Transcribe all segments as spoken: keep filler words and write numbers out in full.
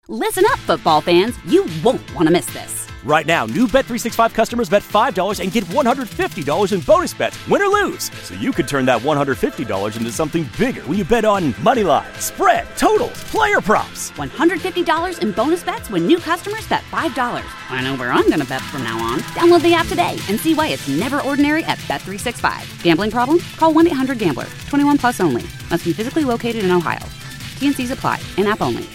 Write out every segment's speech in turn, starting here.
Listen up, football fans. You won't want to miss this. Right now, new Bet three sixty-five customers bet five dollars and get one hundred fifty dollars in bonus bets, win or lose. So you could turn that one hundred fifty dollars into something bigger when you bet on money line, spread, totals, player props. one hundred fifty dollars in bonus bets when new customers bet five dollars. I know where I'm going to bet from now on. Download the app today and see why it's never ordinary at Bet three sixty-five. Gambling problem? Call one eight hundred gambler. twenty-one plus only. Must be physically located in Ohio. T N Cs apply. In-app only.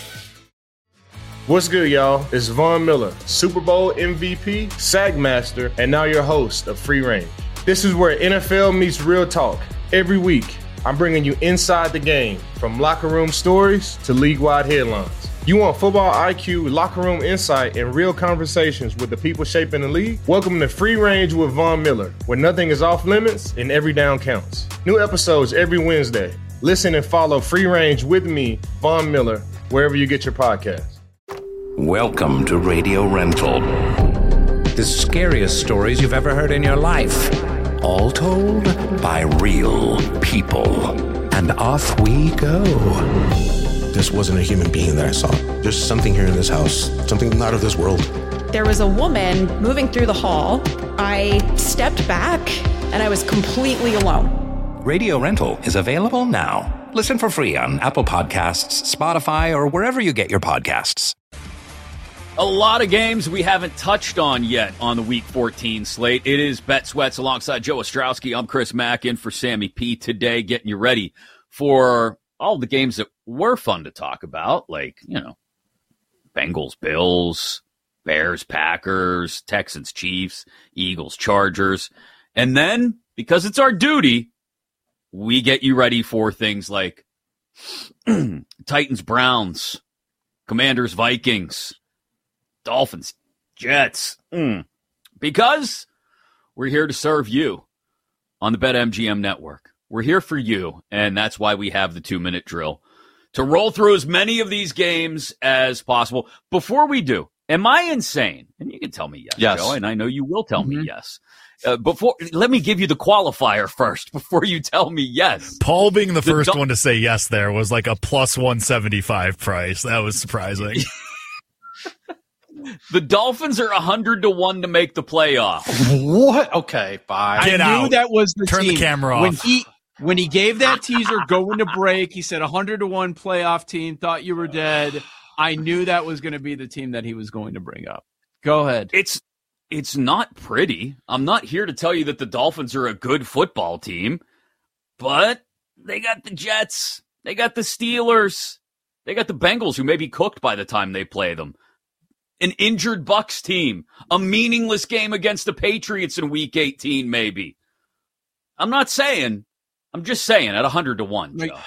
What's good, y'all? It's Von Miller, Super Bowl M V P, Sack Master, and now your host of Free Range. This is where N F L meets real talk. Every week, I'm bringing you inside the game, from locker room stories to league-wide headlines. You want football I Q, locker room insight, and real conversations with the people shaping the league? Welcome to Free Range with Von Miller, where nothing is off limits and every down counts. New episodes every Wednesday. Listen and follow Free Range with me, Von Miller, wherever you get your podcasts. Welcome to Radio Rental. The scariest stories you've ever heard in your life. All told by real people. And off we go. This wasn't a human being that I saw. There's something here in this house, something not of this world. There was a woman moving through the hall. I stepped back and I was completely alone. Radio Rental is available now. Listen for free on Apple Podcasts, Spotify, or wherever you get your podcasts. A lot of games we haven't touched on yet on the Week fourteen slate. It is Bet Sweats alongside Joe Ostrowski. I'm Chris Mack in for Sammy P today, getting you ready for all the games that were fun to talk about, like, you know, Bengals, Bills, Bears, Packers, Texans, Chiefs, Eagles, Chargers. And then, because it's our duty, we get you ready for things like Titans, Browns, Commanders, Vikings, Dolphins, Jets, mm. because we're here to serve you on the BetMGM network. We're here for you, and that's why we have the two-minute drill to roll through as many of these games as possible. Before we do, am I insane? And you can tell me yes, yes. Joe, and I know you will tell mm-hmm. me yes. Uh, before, let me give you the qualifier first before you tell me yes. Paul being the, the first do- one to say yes there was like a plus one seventy-five price. That was surprising. The Dolphins are one hundred to one to make the playoff. What? Okay, bye. Get I out. knew that was the Turn team. the camera off. When he, when he gave that teaser going to break, he said one hundred to one playoff team, thought you were dead. I knew that was going to be the team that he was going to bring up. Go ahead. It's it's not pretty. I'm not here to tell you that the Dolphins are a good football team, but they got the Jets. They got the Steelers. They got the Bengals, who may be cooked by the time they play them. An injured Bucs team, a meaningless game against the Patriots in Week eighteen, maybe. I'm not saying. I'm just saying at one hundred to one. Joe.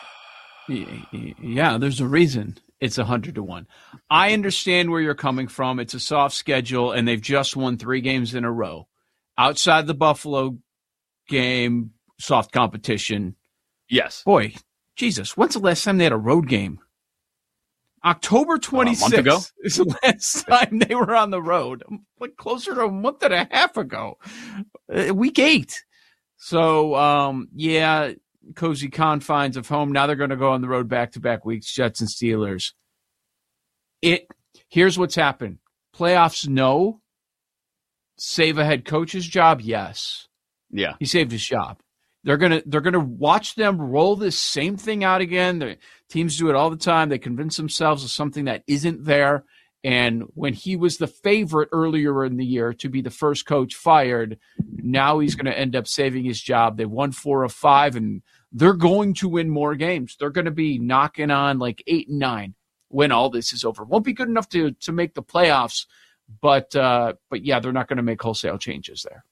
Yeah, there's a reason it's one hundred to one. I understand where you're coming from. It's a soft schedule, and they've just won three games in a row. Outside the Buffalo game, soft competition. Yes. Boy, Jesus, when's the last time they had a road game? October twenty-sixth uh, ago? is the last time they were on the road. Like closer to a month and a half ago. Uh, week eight. So, um, yeah, cozy confines of home. Now they're going to go on the road back-to-back weeks, Jets and Steelers. It. Here's what's happened. Playoffs, no. Save a head coach's job, yes. Yeah. He saved his job. They're gonna they're gonna watch them roll this same thing out again. The teams do it all the time. They convince themselves of something that isn't there. And when he was the favorite earlier in the year to be the first coach fired, now he's going to end up saving his job. They won four of five, and they're going to win more games. They're going to be knocking on like eight and nine when all this is over. Won't be good enough to to make the playoffs, but uh, but yeah, they're not going to make wholesale changes there.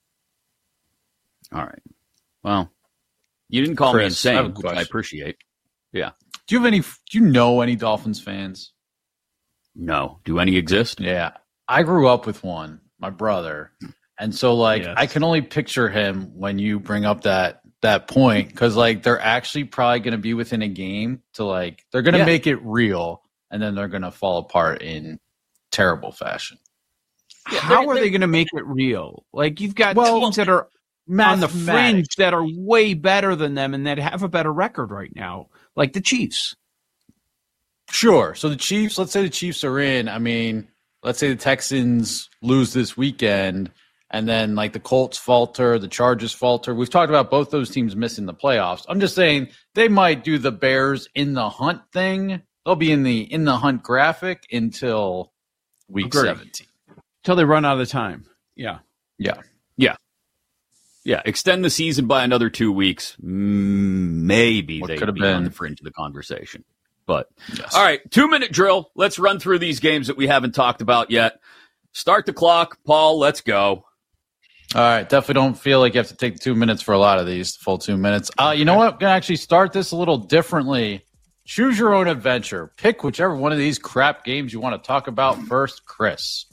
All right. Well. You didn't call Chris, me insane, I which I appreciate. Yeah. Do you have any? Do you know any Dolphins fans? No. Do any exist? Yeah, I grew up with one, my brother, and so like yes. I can only picture him when you bring up that that point because like they're actually probably going to be within a game to like they're going to yeah. make it real, and then they're going to fall apart in terrible fashion. Yeah, How are they going to make it real? Like you've got well, teams that are on the fringe that are way better than them and that have a better record right now, like the Chiefs. Sure. So the Chiefs, let's say the Chiefs are in. I mean, let's say the Texans lose this weekend, and then like the Colts falter, the Chargers falter. We've talked about both those teams missing the playoffs. I'm just saying they might do the Bears in the hunt thing. They'll be in the in the hunt graphic until week Agreed. seventeen. Until they run out of time. Yeah. Yeah. Yeah. Yeah. Extend the season by another two weeks. Maybe what they'd be been. on the fringe of the conversation. But yes. All right, two-minute drill. Let's run through these games that we haven't talked about yet. Start the clock. Paul, let's go. All right, definitely don't feel like you have to take two minutes for a lot of these, full two minutes. Uh, you know what? I'm going to actually start this a little differently. Choose your own adventure. Pick whichever one of these crap games you want to talk about first, Chris.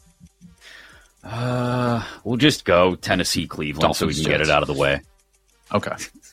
Uh, we'll just go Tennessee, Cleveland, Dolphins, so we can Jets. get it out of the way. Okay.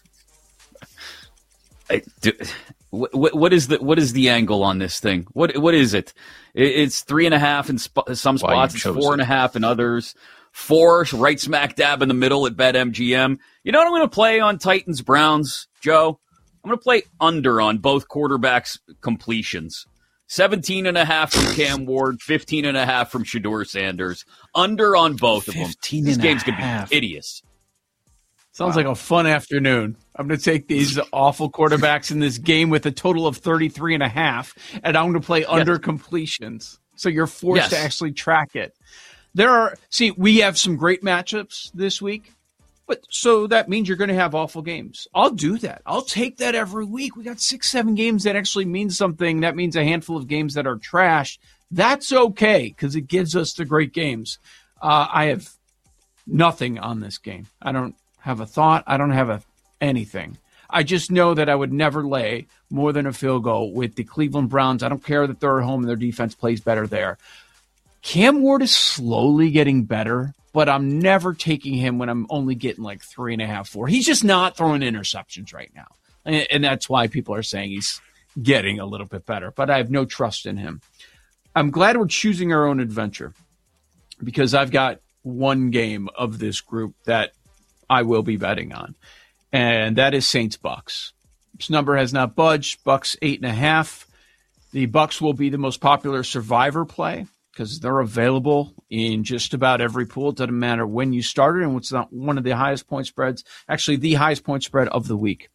I, do, what, what is the what is the angle on this thing? What what is it? It's three and a half in sp- some spots. It's four it. and a half in others. Four right smack dab in the middle at BetMGM. You know what I'm going to play on Titans Browns, Joe? I'm going to play under on both quarterbacks' completions. seventeen and a half from Cam Ward, fifteen and a half from Shedeur Sanders. Under on both of them. This game's going to be hideous. Sounds wow. like a fun afternoon. I'm going to take these awful quarterbacks in this game with a total of thirty-three and a half, and I'm going to play yes. under completions. So you're forced yes. to actually track it. There are, see, we have some great matchups this week, but so that means you're going to have awful games. I'll do that. I'll take that every week. We got six, seven games that actually mean something. That means a handful of games that are trash. That's okay because it gives us the great games. Uh, I have nothing on this game. I don't have a thought. I don't have a anything. I just know that I would never lay more than a field goal with the Cleveland Browns. I don't care that they're at home and their defense plays better there. Cam Ward is slowly getting better, but I'm never taking him when I'm only getting like three and a half, four. He's just not throwing interceptions right now. And, and that's why people are saying he's getting a little bit better, but I have no trust in him. I'm glad we're choosing our own adventure because I've got one game of this group that I will be betting on, and that is Saints Bucks. This number has not budged. Bucks eight and a half. The Bucks will be the most popular survivor play because they're available in just about every pool. It doesn't matter when you started, and it's not one of the highest point spreads, actually the highest point spread of the week.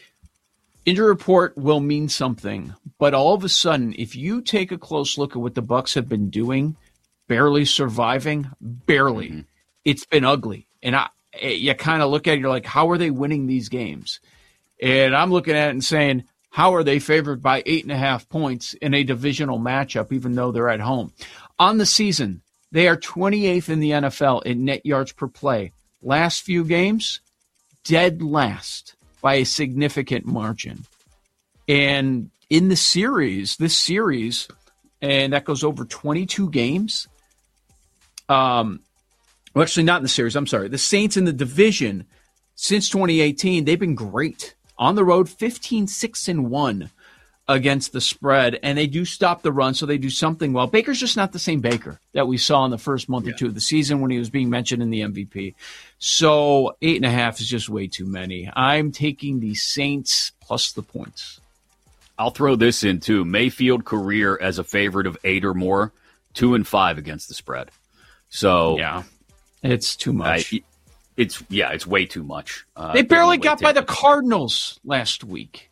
Injury report will mean something, but all of a sudden, if you take a close look at what the Bucks have been doing, barely surviving, barely, mm-hmm. it's been ugly. And I, you kind of look at it, you're like, how are they winning these games? And I'm looking at it and saying, how are they favored by eight and a half points in a divisional matchup, even though they're at home? On the season, they are twenty-eighth in the N F L in net yards per play. Last few games, dead last by a significant margin. And in the series, this series, and that goes over twenty-two games, um, well, actually not in the series, I'm sorry. The Saints in the division, since twenty eighteen, they've been great. On the road, fifteen six and one against the spread, and they do stop the run, so they do something well. Baker's just not the same Baker that we saw in the first month yeah. or two of the season when he was being mentioned in the M V P. So eight and a half is just way too many. I'm taking the Saints plus the points. I'll throw this in, too. Mayfield career as a favorite of eight or more, two and five against the spread. So yeah, it's too much. I, it's yeah, it's way too much. Uh, they barely got by the Cardinals last week.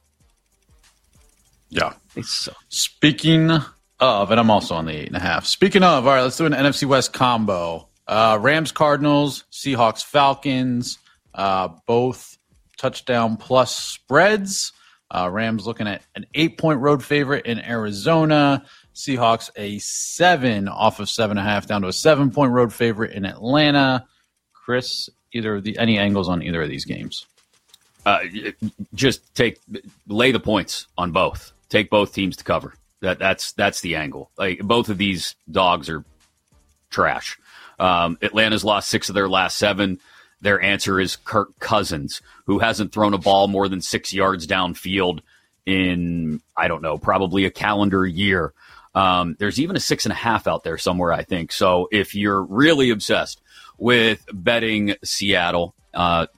Yeah. So. Speaking of, and I'm also on the eight and a half. Speaking of, all right, let's do an N F C West combo. Uh, Rams, Cardinals, Seahawks, Falcons, uh, both touchdown plus spreads. Uh, Rams looking at an eight-point road favorite in Arizona. Seahawks a seven off of seven and a half down to a seven-point road favorite in Atlanta. Chris, either of the any angles on either of these games? Uh, just take lay the points on both. Take both teams to cover. That that's that's the angle. Like both of these dogs are trash. Um, Atlanta's lost six of their last seven. Their answer is Kirk Cousins, who hasn't thrown a ball more than six yards downfield in, I don't know, probably a calendar year. Um, there's even a six and a half out there somewhere, I think. So if you're really obsessed with betting Seattle, uh,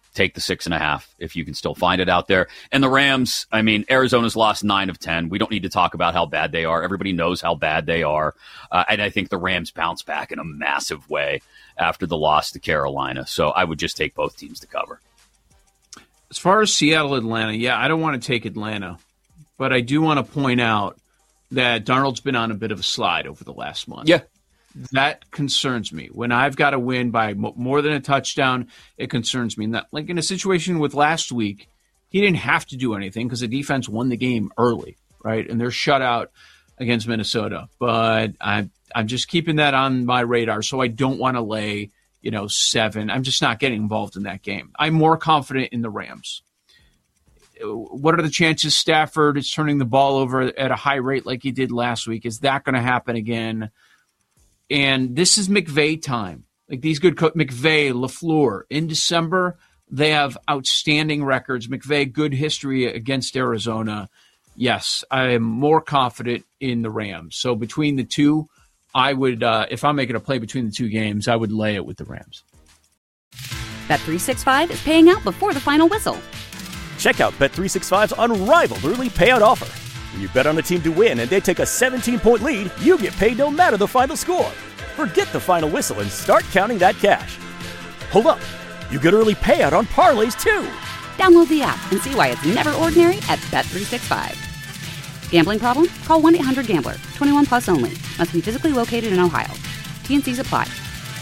take the six and a half if you can still find it out there. And the Rams, I mean, Arizona's lost nine of ten. We don't need to talk about how bad they are. Everybody knows how bad they are. Uh, and I think the Rams bounce back in a massive way after the loss to Carolina. So I would just take both teams to cover. As far as Seattle, Atlanta, yeah, I don't want to take Atlanta. But I do want to point out that Darnold's been on a bit of a slide over the last month. Yeah. That concerns me. When I've got to win by more than a touchdown, it concerns me. And that, like in a situation with last week, he didn't have to do anything because the defense won the game early, right? And they're shut out against Minnesota. But I'm I'm just keeping that on my radar, so I don't want to lay, you know, seven. I'm just not getting involved in that game. I'm more confident in the Rams. What are the chances Stafford is turning the ball over at a high rate like he did last week? Is that going to happen again? And this is McVay time. Like these good co- McVay, LaFleur, in December, they have outstanding records. McVay, good history against Arizona. Yes, I am more confident in the Rams. So between the two, I would, uh, if I'm making a play between the two games, I would lay it with the Rams. Bet three sixty-five is paying out before the final whistle. Check out Bet three sixty-five's unrivaled early payout offer. When you bet on a team to win and they take a seventeen-point lead, you get paid no matter the final score. Forget the final whistle and start counting that cash. Hold up. You get early payout on parlays, too. Download the app and see why it's never ordinary at Bet three sixty-five. Gambling problem? Call one eight hundred gambler. twenty-one plus only. Must be physically located in Ohio. T N Cs apply.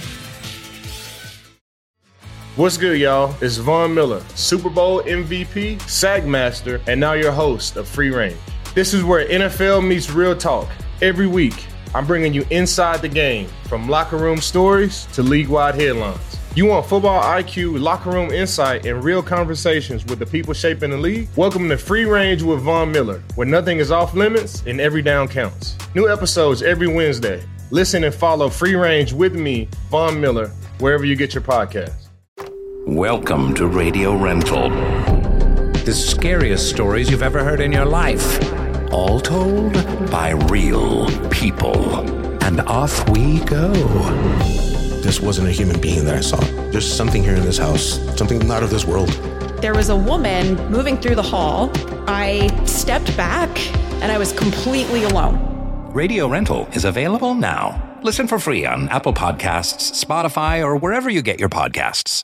What's good, y'all? It's Von Miller, Super Bowl M V P, Sack Master, and now your host of Free Range. This is where N F L meets real talk. Every week, I'm bringing you inside the game, from locker room stories to league-wide headlines. You want football I Q, locker room insight, and real conversations with the people shaping the league? Welcome to Free Range with Von Miller, where nothing is off limits and every down counts. New episodes every Wednesday. Listen and follow Free Range with me, Von Miller, wherever you get your podcasts. Welcome to Radio Rental. The scariest stories you've ever heard in your life. All told by real people. And off we go. This wasn't a human being that I saw. There's something here in this house, something not of this world. There was a woman moving through the hall. I stepped back and I was completely alone. Radio Rental is available now. Listen for free on Apple Podcasts, Spotify, or wherever you get your podcasts.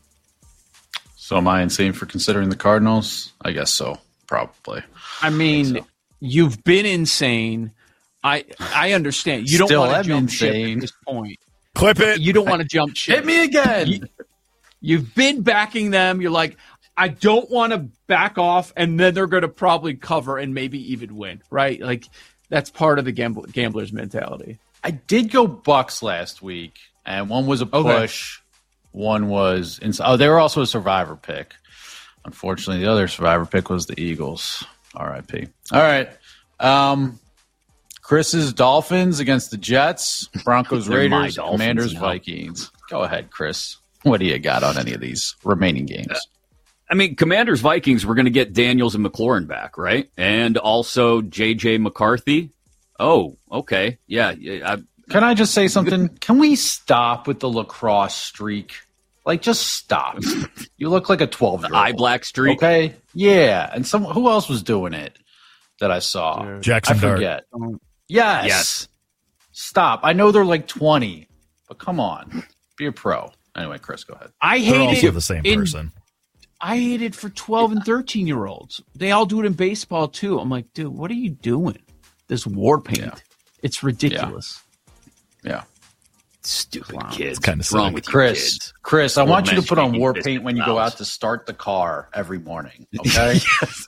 So am I insane for considering the Cardinals? I guess so, probably. I mean, I so. You've been insane. I I understand. You don't Still want to am jump insane. ship at this point. Clip it. You don't want to jump ship. Hit me again. You, you've been backing them. You're like, I don't want to back off, and then they're going to probably cover and maybe even win, right? Like, that's part of the gamble, gambler's mentality. I did go Bucks last week, and one was a push. Okay. One was – oh, they were also a survivor pick. Unfortunately, the other survivor pick was the Eagles. R I P. All right. Um, Chris's Dolphins against the Jets, Broncos, Raiders, Commanders, now. Vikings. Go ahead, Chris. What do you got on any of these remaining games? Uh, I mean, Commanders, Vikings, we're going to get Daniels and McLaurin back, right? And also J J McCarthy. Oh, okay. Yeah. I, Can I just say something? Can we stop with the lacrosse streak? Like, just stop. You look like a twelve-year-old. Eye black streak. Okay? Yeah. And some who else was doing it that I saw? Jackson I forget. Dart. Yes. Yes. Stop. I know they're like twenty, but come on. Be a pro. Anyway, Chris, go ahead. I hate they're also it the same in, person. I hate it for twelve and thirteen-year-olds. They all do it in baseball, too. I'm like, dude, what are you doing? This war paint. Yeah. It's ridiculous. Yeah. yeah. Stupid Wow. kids. Kind of wrong with Chris. you kids? Chris, I Old want you to men put on shaking war fist paint in when you the go mouth. out to start the car every morning. Okay? Yes.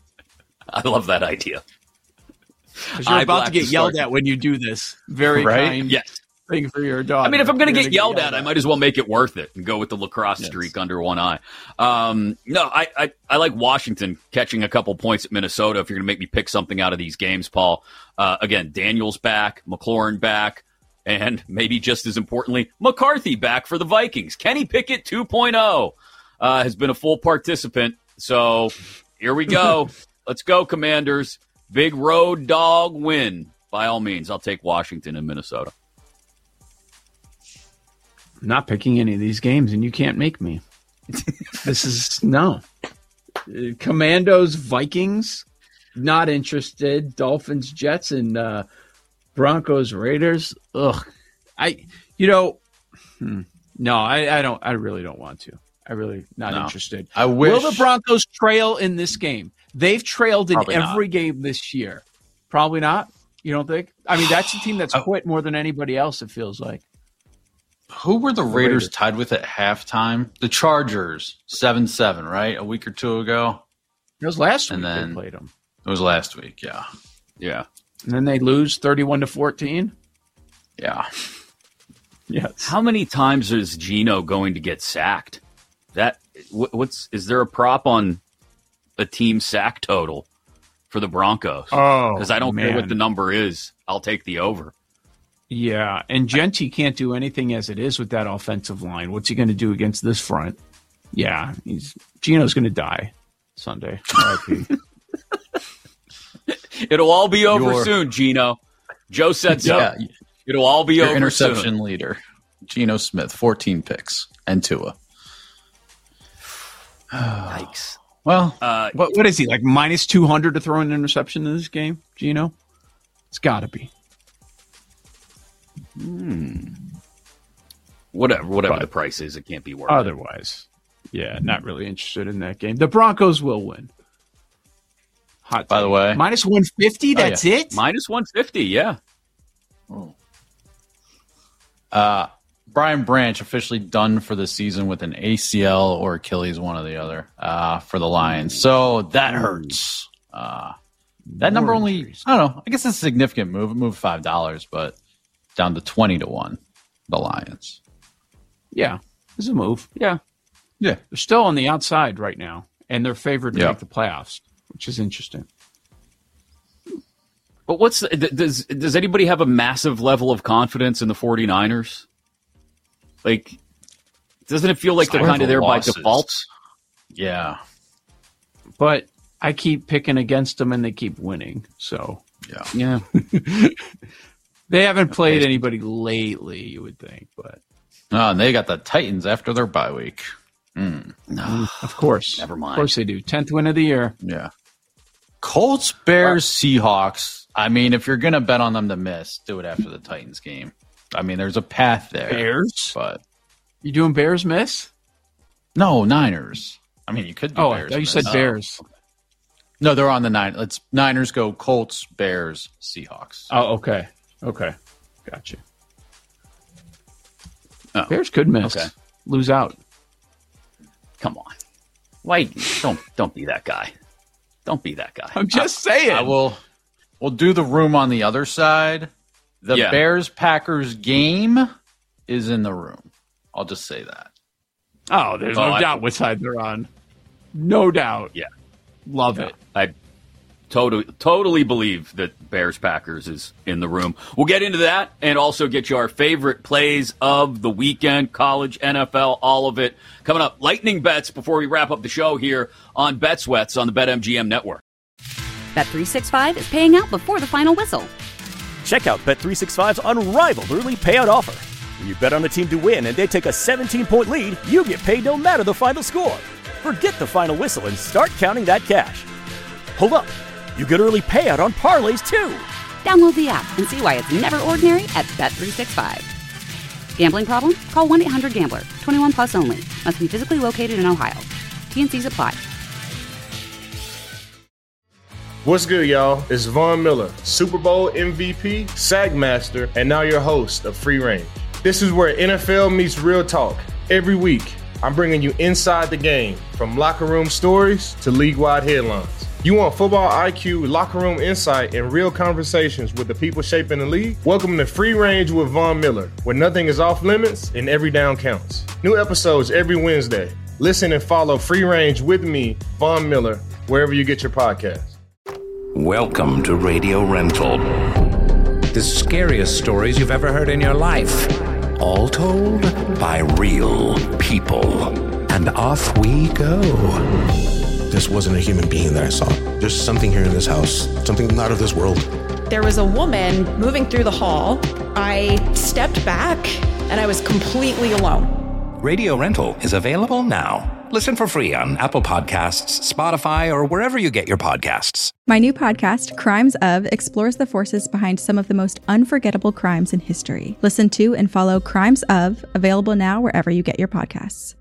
I love that idea. You're Eye about black to get to yelled start. at when you do this. Very Right? kind Yes. thing for your dog. I mean, if I'm going to You're get gonna yelled at, I might as well make it worth it and go with the lacrosse Yes. streak under one eye. Um, no, I, I, I like Washington catching a couple points at Minnesota if you're going to make me pick something out of these games, Paul. Uh, again, Daniels back, McLaurin back, and maybe just as importantly, McCarthy back for the Vikings. Kenny Pickett two point oh uh, has been a full participant. So here we go. Let's go, Commanders. Big road dog win. By all means, I'll take Washington and Minnesota. I'm not picking any of these games, and you can't make me. This is no. Commandos, Vikings, not interested. Dolphins, Jets, and uh, Broncos, Raiders. Ugh. I, you know, hmm, no, I, I don't. I really don't want to. I really not no. interested. I wish. Will the Broncos trail in this game? They've trailed in Probably every not. game this year. Probably not. You don't think? I mean, that's a team that's quit more than anybody else. It feels like. Who were the Raiders, Raiders tied with at halftime? The Chargers, seven seven, right? A week or two ago. It was last and week then they played them. It was last week, yeah. Yeah. And then they lose thirty-one to fourteen. Yeah. Yes. How many times is Geno going to get sacked? That what's is there a prop on a team sack total for the Broncos? Oh, because I don't man. care what the number is. I'll take the over. Yeah, and Genty can't do anything as it is with that offensive line. What's he going to do against this front? Yeah, he's Geno's going to die Sunday. R I P It'll all be over Your- soon, Geno. Joe said so. Yeah. It'll all be Your over interception soon. leader, Geno Smith, fourteen picks, and Tua. Yikes. Well, Uh, what what is he like minus two hundred to throw an interception in this game? Geno, it's got to be. whatever, whatever But the price is, it can't be worth it. Otherwise, yeah, not really interested in that game. The Broncos will win. Hot. By the take. way- minus one fifty. Oh, That's yeah. it. Minus one fifty, yeah. uh, Brian Branch officially done for the season with an A C L or Achilles, one or the other, uh, for the Lions. So that hurts. Uh, that number More only, injuries. I don't know. I guess it's a significant move. It moved five dollars, but down to twenty to one, the Lions. Yeah, it's a move. Yeah. Yeah. They're still on the outside right now, and they're favored to Yeah. make the playoffs, which is interesting. But what's the, does does anybody have a massive level of confidence in the 49ers? Like, doesn't it feel like they're Some of kind of the there losses. by default? Yeah. But I keep picking against them, and they keep winning. So Yeah. Yeah. they haven't played anybody lately, you would think. But Oh, and they got the Titans after their bye week. Mm. of course, Never mind. Of course they do. Tenth win of the year. Yeah. Colts, Bears, Seahawks. I mean, if you're going to bet on them to miss, do it after the Titans game. I mean, there's a path there. Bears? But You doing Bears miss? no, Niners. I mean, you could do Oh, I Bears. thought you miss. said Oh. Bears. No, they're on the nine. Let's Niners go Colts, Bears, Seahawks. Oh, okay. Okay. Gotcha. Oh, Bears could miss. okay. Lose out. Come on. Why don't don't be that guy. Don't be that guy. I'm just saying. I will. We'll do the room on the other side. The Yeah. Bears Packers game is in the room. I'll just say that. Oh, there's Oh, no I- doubt what side they're on. No doubt. Yeah. Love it. I totally totally believe that Bears Packers is in the room. We'll get into that and also get you our favorite plays of the weekend, college, N F L, all of it. Coming up, lightning bets before we wrap up the show here on Bet Sweats on the BetMGM network. Bet three sixty-five is paying out before the final whistle. Check out Bet three sixty-five's unrivaled early payout offer. When you bet on a team to win and they take a seventeen-point lead, you get paid no matter the final score. Forget the final whistle and start counting that cash. Hold up. You get early payout on parlays, too. Download the app and see why it's never ordinary at Bet three sixty-five. Gambling problem? Call one eight hundred gambler. twenty-one plus only. Must be physically located in Ohio. T N Cs apply. What's good, y'all? It's Von Miller, Super Bowl M V P, Sagmaster, and now your host of Free Range. This is where N F L meets real talk. Every week, I'm bringing you inside the game, from locker room stories to league-wide headlines. You want football I Q, locker room insight, and real conversations with the people shaping the league? Welcome to Free Range with Von Miller, where nothing is off limits and every down counts. New episodes every Wednesday. Listen and follow Free Range with me, Von Miller, wherever you get your podcasts. Welcome to Radio Rental. The scariest stories you've ever heard in your life. All told by real people. And off we go. This wasn't a human being that I saw. There's something here in this house, something not of this world. There was a woman moving through the hall. I stepped back and I was completely alone. Radio Rental is available now. Listen for free on Apple Podcasts, Spotify, or wherever you get your podcasts. My new podcast, Crimes Of, explores the forces behind some of the most unforgettable crimes in history. Listen to and follow Crimes Of, available now wherever you get your podcasts.